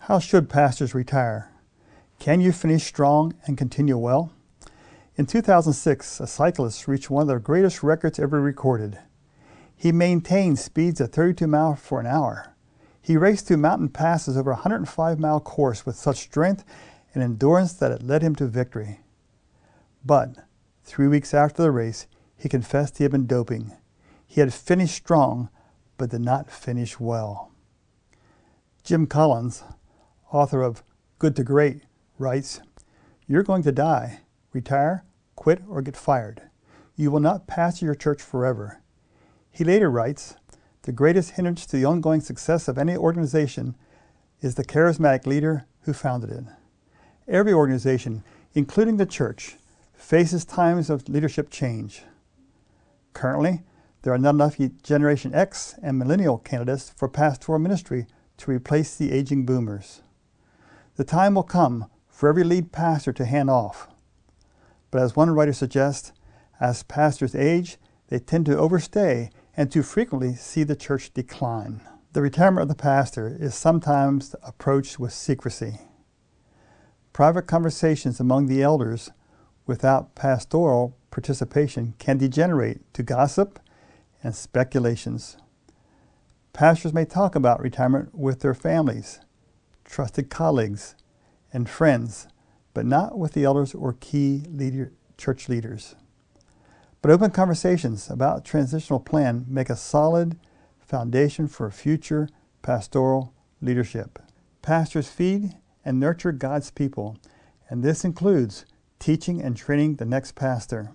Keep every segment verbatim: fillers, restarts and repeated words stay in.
How should pastors retire? Can you finish strong and continue well? In two thousand six, a cyclist reached one of the greatest records ever recorded. He maintained speeds of thirty-two miles for an hour. He raced through mountain passes over a one hundred five mile course with such strength and endurance that it led him to victory. But three weeks after the race, he confessed he had been doping. He had finished strong, but did not finish well. Jim Collins, author of Good to Great, writes, "You're going to die, retire, quit, or get fired. You will not pastor your church forever." He later writes, "The greatest hindrance to the ongoing success of any organization is the charismatic leader who founded it." Every organization, including the church, faces times of leadership change. Currently, there are not enough Generation X and Millennial candidates for pastoral ministry to replace the aging boomers. The time will come for every lead pastor to hand off. But as one writer suggests, as pastors age, they tend to overstay and too frequently see the church decline. The retirement of the pastor is sometimes approached with secrecy. Private conversations among the elders without pastoral participation can degenerate to gossip and speculations. Pastors may talk about retirement with their families, trusted colleagues, and friends, but not with the elders or key leader, church leaders. But open conversations about transitional plan make a solid foundation for future pastoral leadership. Pastors feed and nurture God's people, and this includes teaching and training the next pastor.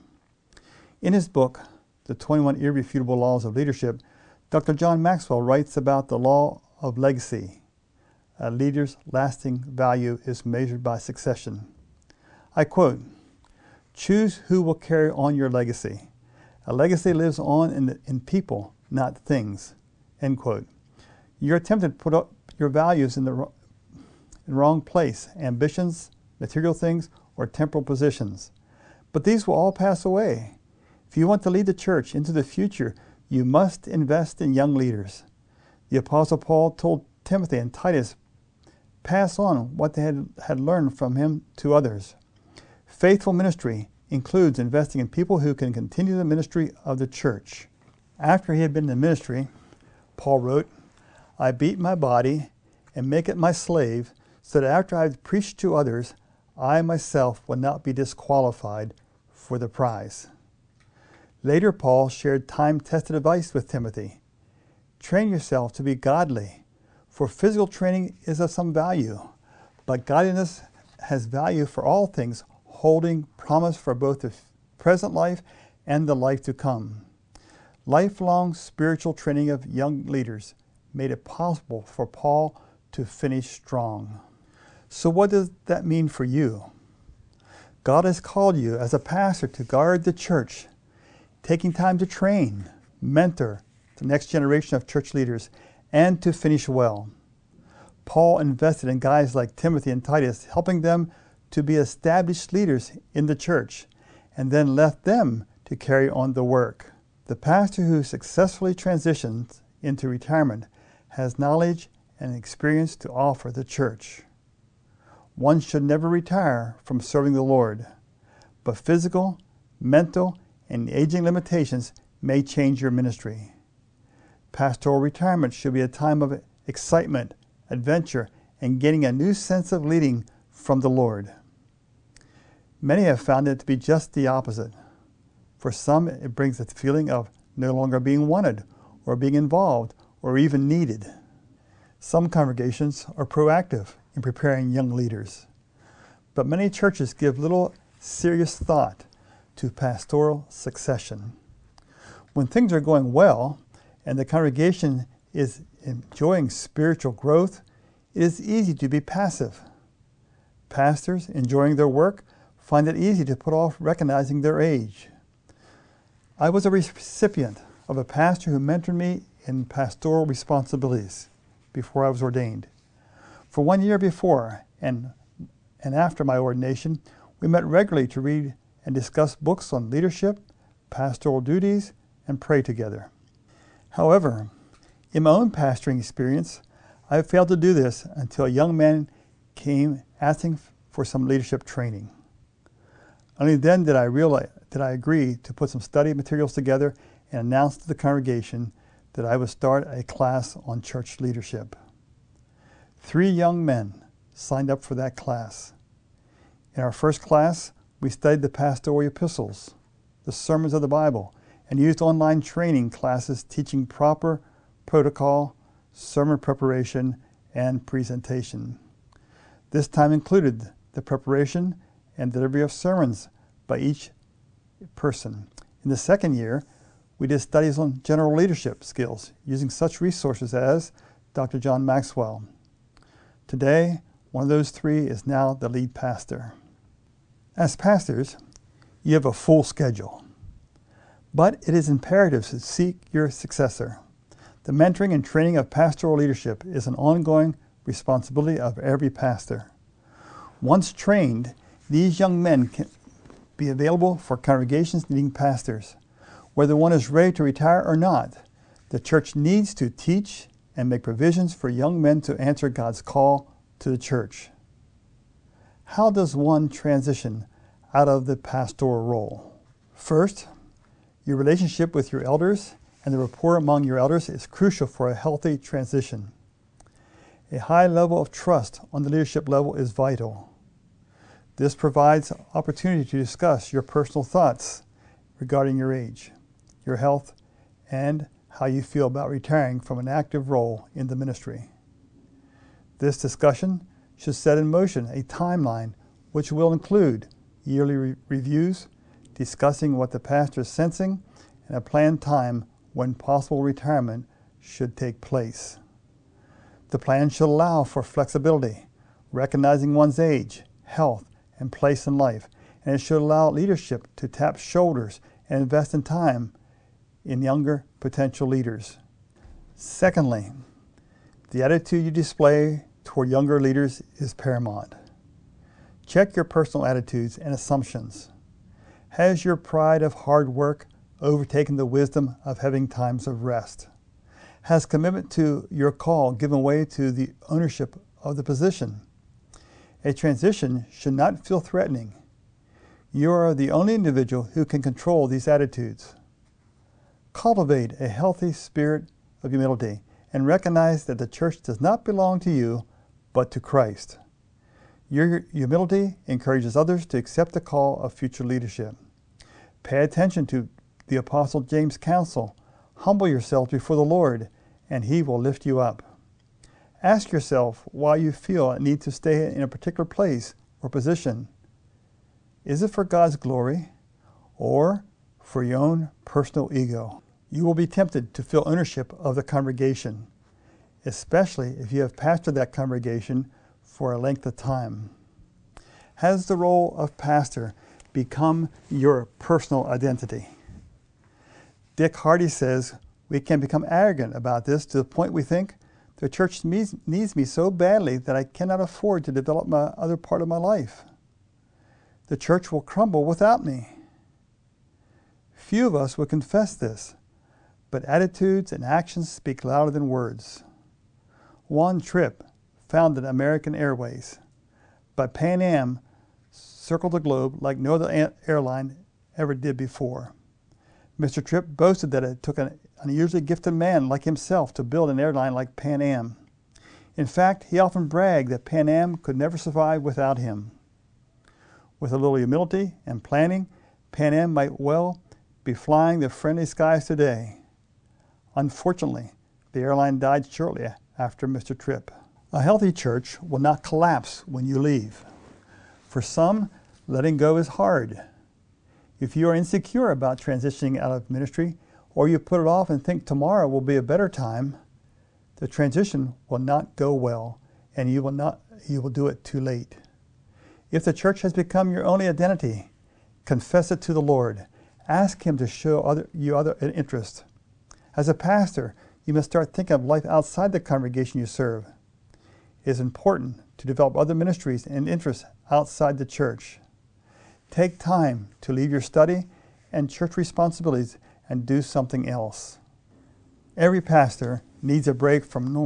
In his book, The twenty-one Irrefutable Laws of Leadership, Doctor John Maxwell writes about the law of legacy. A leader's lasting value is measured by succession. I quote, "Choose who will carry on your legacy. A legacy lives on in, the, in people, not things." End quote. You're tempted to put up your values in the, in the wrong place, ambitions, material things, or temporal positions. But these will all pass away. If you want to lead the church into the future, you must invest in young leaders. The Apostle Paul told Timothy and Titus, pass on what they had, had learned from him to others. Faithful ministry includes investing in people who can continue the ministry of the church. After he had been in the ministry, Paul wrote, "I beat my body and make it my slave, so that after I have preached to others, I myself will not be disqualified for the prize." Later, Paul shared time-tested advice with Timothy. Train yourself to be godly, for physical training is of some value, but godliness has value for all things, holding promise for both the present life and the life to come. Lifelong spiritual training of young leaders made it possible for Paul to finish strong. So what does that mean for you? God has called you as a pastor to guard the church, taking time to train, mentor the next generation of church leaders, and to finish well. Paul invested in guys like Timothy and Titus, helping them to be established leaders in the church, and then left them to carry on the work. The pastor who successfully transitions into retirement has knowledge and experience to offer the church. One should never retire from serving the Lord, but physical, mental, and aging limitations may change your ministry. Pastoral retirement should be a time of excitement, adventure, and gaining a new sense of leading from the Lord. Many have found it to be just the opposite. For some, it brings a feeling of no longer being wanted, or being involved, or even needed. Some congregations are proactive in preparing young leaders, but many churches give little serious thought to pastoral succession. When things are going well and the congregation is enjoying spiritual growth, it is easy to be passive. Pastors enjoying their work find it easy to put off recognizing their age. I was a recipient of a pastor who mentored me in pastoral responsibilities before I was ordained. For one year before and, and after my ordination, we met regularly to read and discuss books on leadership, pastoral duties, and pray together. However, in my own pastoring experience, I failed to do this until a young man came asking for some leadership training. Only then did I realize that I agreed to put some study materials together and announce to the congregation that I would start a class on church leadership. Three young men signed up for that class. In our first class, we studied the pastoral epistles, the sermons of the Bible, and used online training classes teaching proper protocol, sermon preparation, and presentation. This time included the preparation and delivery of sermons by each person. In the second year, we did studies on general leadership skills using such resources as Doctor John Maxwell. Today, one of those three is now the lead pastor. As pastors, you have a full schedule, but it is imperative to seek your successor. The mentoring and training of pastoral leadership is an ongoing responsibility of every pastor. Once trained, these young men can be available for congregations needing pastors. Whether one is ready to retire or not, the church needs to teach and make provisions for young men to answer God's call to the church. How does one transition out of the pastoral role? First, your relationship with your elders and the rapport among your elders is crucial for a healthy transition. A high level of trust on the leadership level is vital. This provides opportunity to discuss your personal thoughts regarding your age, your health, and how you feel about retiring from an active role in the ministry. This discussion should set in motion a timeline which will include yearly re- reviews, discussing what the pastor is sensing, and a planned time when possible retirement should take place. The plan should allow for flexibility, recognizing one's age, health, and place in life, and it should allow leadership to tap shoulders and invest in time in younger potential leaders. Secondly, the attitude you display toward younger leaders is paramount. Check your personal attitudes and assumptions. Has your pride of hard work overtaken the wisdom of having times of rest? Has commitment to your call given way to the ownership of the position? A transition should not feel threatening. You are the only individual who can control these attitudes. Cultivate a healthy spirit of humility and recognize that the church does not belong to you, but to Christ. Your humility encourages others to accept the call of future leadership. Pay attention to the Apostle James' counsel. Humble yourself before the Lord, and He will lift you up. Ask yourself why you feel a need to stay in a particular place or position. Is it for God's glory or for your own personal ego? You will be tempted to feel ownership of the congregation, especially if you have pastored that congregation for a length of time. Has the role of pastor become your personal identity? Dick Hardy says we can become arrogant about this to the point we think the church needs me so badly that I cannot afford to develop my other part of my life. The church will crumble without me. Few of us would confess this, but attitudes and actions speak louder than words. Juan Trippe founded American Airways, but Pan Am circled the globe like no other airline ever did before. Mister Trippe boasted that it took an unusually gifted man like himself to build an airline like Pan Am. In fact, he often bragged that Pan Am could never survive without him. With a little humility and planning, Pan Am might well be flying the friendly skies today. Unfortunately, the airline died shortly after Mister Trippe. A healthy church will not collapse when you leave. For some, letting go is hard. If you are insecure about transitioning out of ministry, or you put it off and think tomorrow will be a better time, the transition will not go well, and you will not you will do it too late. If the church has become your only identity, confess it to the Lord. Ask Him to show other, you other interest. As a pastor, you must start thinking of life outside the congregation you serve. It is important to develop other ministries and interests outside the church. Take time to leave your study and church responsibilities and do something else. Every pastor needs a break from normal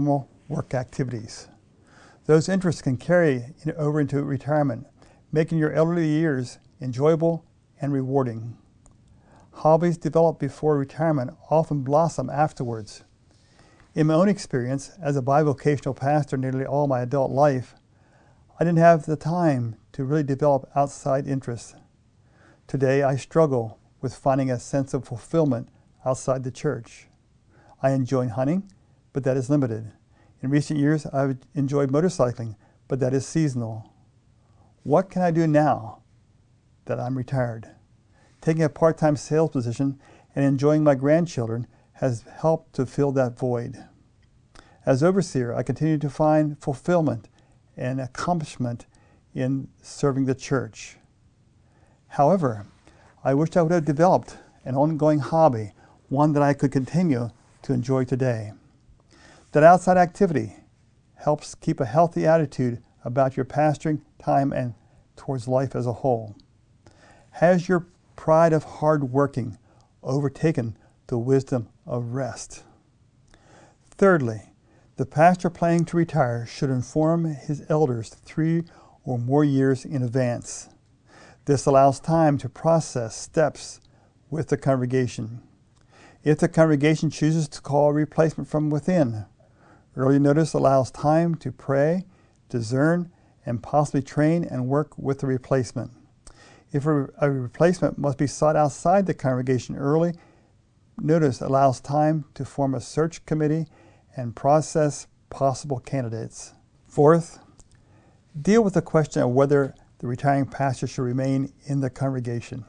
work activities. Those interests can carry over into retirement, making your elderly years enjoyable and rewarding. Hobbies developed before retirement often blossom afterwards. In my own experience as a bivocational pastor nearly all my adult life, I didn't have the time to really develop outside interests. Today I struggle with finding a sense of fulfillment outside the church. I enjoy hunting, but that is limited. In recent years, I've enjoyed motorcycling, but that is seasonal. What can I do now that I'm retired? Taking a part-time sales position and enjoying my grandchildren has helped to fill that void. As overseer, I continue to find fulfillment and accomplishment in serving the church. However, I wished I would have developed an ongoing hobby, one that I could continue to enjoy today. That outside activity helps keep a healthy attitude about your pastoring time and towards life as a whole. Has your pride of hard working overtaken the wisdom of rest? Thirdly, the pastor planning to retire should inform his elders three or more years in advance. This allows time to process steps with the congregation. If the congregation chooses to call a replacement from within, early notice allows time to pray, discern, and possibly train and work with the replacement. If a, a replacement must be sought outside the congregation, early notice allows time to form a search committee and process possible candidates. Fourth, deal with the question of whether the retiring pastor should remain in the congregation.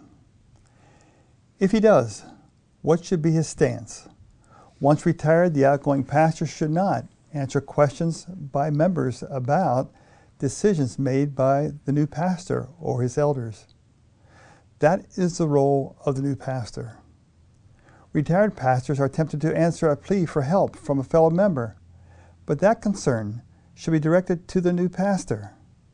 If he does, what should be his stance? Once retired, the outgoing pastor should not answer questions by members about decisions made by the new pastor or his elders. That is the role of the new pastor. Retired pastors are tempted to answer a plea for help from a fellow member, but that concern should be directed to the new pastor.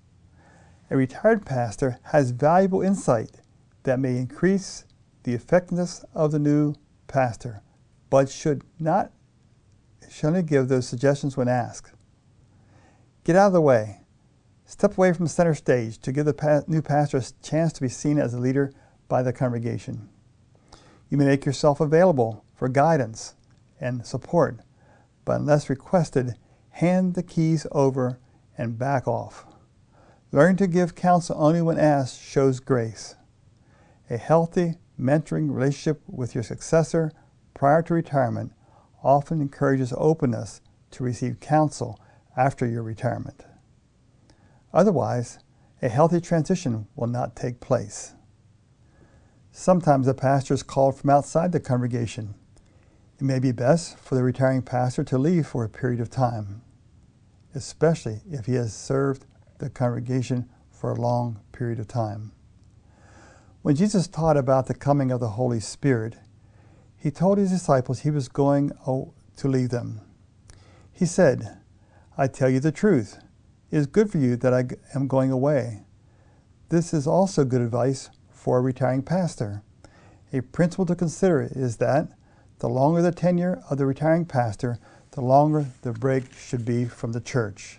A retired pastor has valuable insight that may increase the effectiveness of the new pastor, but should not should only give those suggestions when asked. Get out of the way. Step away from center stage to give the pa- new pastor a chance to be seen as a leader by the congregation. You may make yourself available for guidance and support, but unless requested, hand the keys over and back off. Learn to give counsel only when asked shows grace. A healthy, mentoring relationship with your successor prior to retirement often encourages openness to receive counsel after your retirement. Otherwise, a healthy transition will not take place. Sometimes a pastor is called from outside the congregation. It may be best for the retiring pastor to leave for a period of time, especially if he has served the congregation for a long period of time. When Jesus taught about the coming of the Holy Spirit, he told his disciples he was going to leave them. He said, "I tell you the truth. It is good for you that I am going away." This is also good advice for a retiring pastor. A principle to consider is that the longer the tenure of the retiring pastor, the longer the break should be from the church.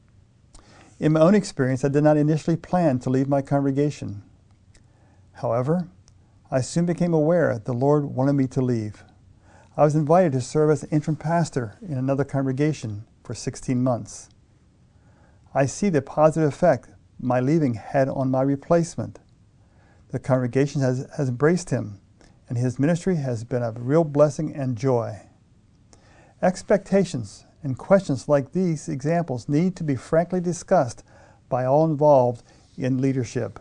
In my own experience, I did not initially plan to leave my congregation. However, I soon became aware the Lord wanted me to leave. I was invited to serve as an interim pastor in another congregation for sixteen months. I see the positive effect my leaving had on my replacement. The congregation has, has embraced him, and his ministry has been a real blessing and joy. Expectations and questions like these examples need to be frankly discussed by all involved in leadership.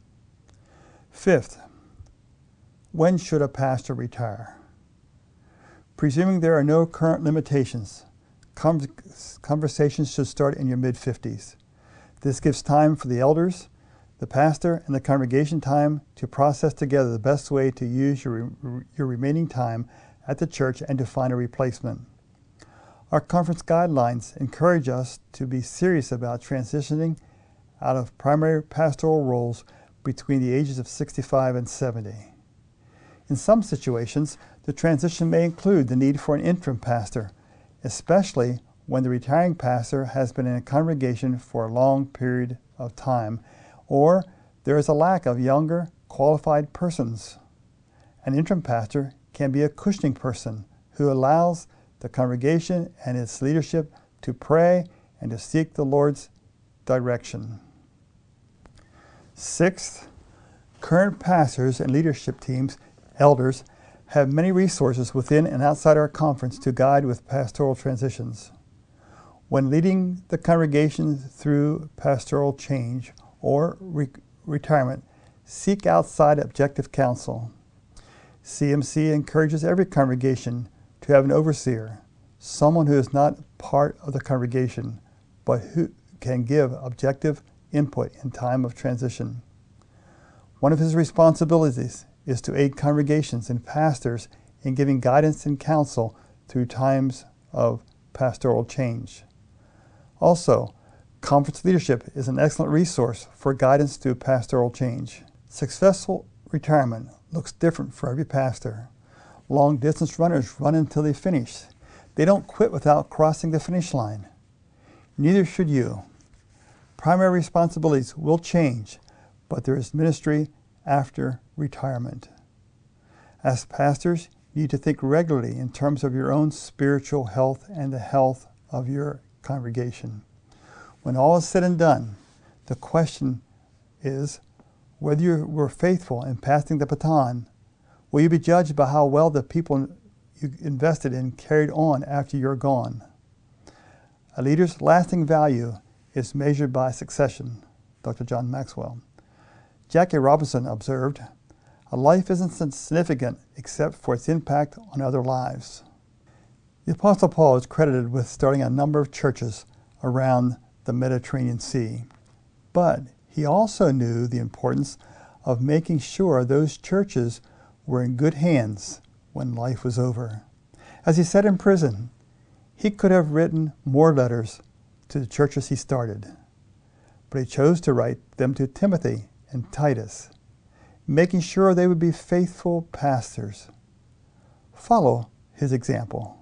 Fifth, when should a pastor retire? Presuming there are no current limitations, conversations should start in your mid-fifties. This gives time for the elders, the pastor, and the congregation time to process together the best way to use your, your remaining time at the church and to find a replacement. Our conference guidelines encourage us to be serious about transitioning out of primary pastoral roles between the ages of sixty-five and seventy. In some situations, the transition may include the need for an interim pastor, especially when the retiring pastor has been in a congregation for a long period of time, or there is a lack of younger, qualified persons. An interim pastor can be a cushioning person who allows the congregation and its leadership to pray and to seek the Lord's direction. Sixth, current pastors and leadership teams, elders, have many resources within and outside our conference to guide with pastoral transitions. When leading the congregation through pastoral change or re retirement, seek outside objective counsel. C M C encourages every congregation to have an overseer, someone who is not part of the congregation, but who can give objective input in time of transition. One of his responsibilities is to aid congregations and pastors in giving guidance and counsel through times of pastoral change. Also, conference leadership is an excellent resource for guidance through pastoral change. Successful retirement looks different for every pastor. Long-distance runners run until they finish. They don't quit without crossing the finish line. Neither should you. Primary responsibilities will change, but there is ministry after retirement. As pastors, you need to think regularly in terms of your own spiritual health and the health of your congregation. When all is said and done, the question is whether you were faithful in passing the baton. Will you be judged by how well the people you invested in carried on after you're gone? A leader's lasting value is measured by succession, Doctor John Maxwell. Jackie Robinson observed, "A life isn't significant except for its impact on other lives." The Apostle Paul is credited with starting a number of churches around the Mediterranean Sea, but he also knew the importance of making sure those churches were in good hands when life was over. As he sat in prison, he could have written more letters to the churches he started, but he chose to write them to Timothy and Titus, making sure they would be faithful pastors. Follow his example.